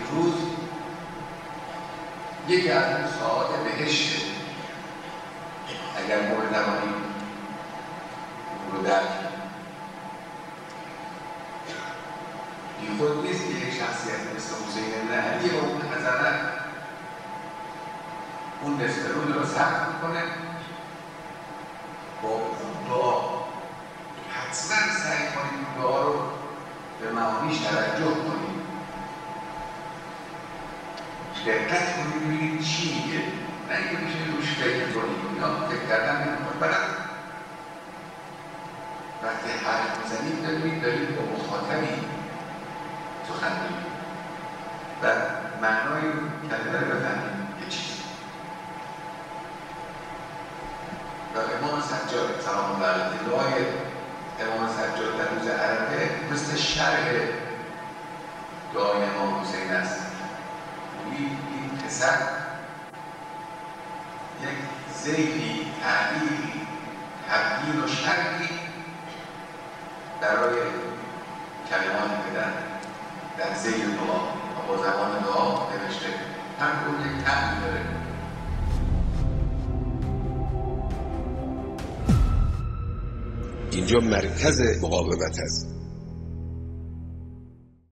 روز یکی از اون ساعات بهشته اگر ما بتوانیم رو درک این خود نیست که یک شخصیت مثل حسین ابن علی با اون حضرت اون نصف روز رو سخت میکنه با اون دعا حتما سعی کنیم اون دعا رو به معانیش توجه کنیم دقت کنیم ببینیم چی میگه نه اینکه میشه روش فکر کنیم یا فکر کردن نمیخواد برد وقتی حرف میزنیم ببینید داریم با مخاطبی سخن میگیم و معنای کلمه رو بفهمیم یه چیز و امام سجاد سلام الله علیه دعای امام سجاد در روز عرفه مثل شرح دعای امام حسین است این پسر یک ذیلی تعلیلی تبدیل و شرحی برای کلمات پدر در ذیل دعا و با زبان دعا نوشته هر کل یک تعلیل داره. اینجا مرکز مقاومت است.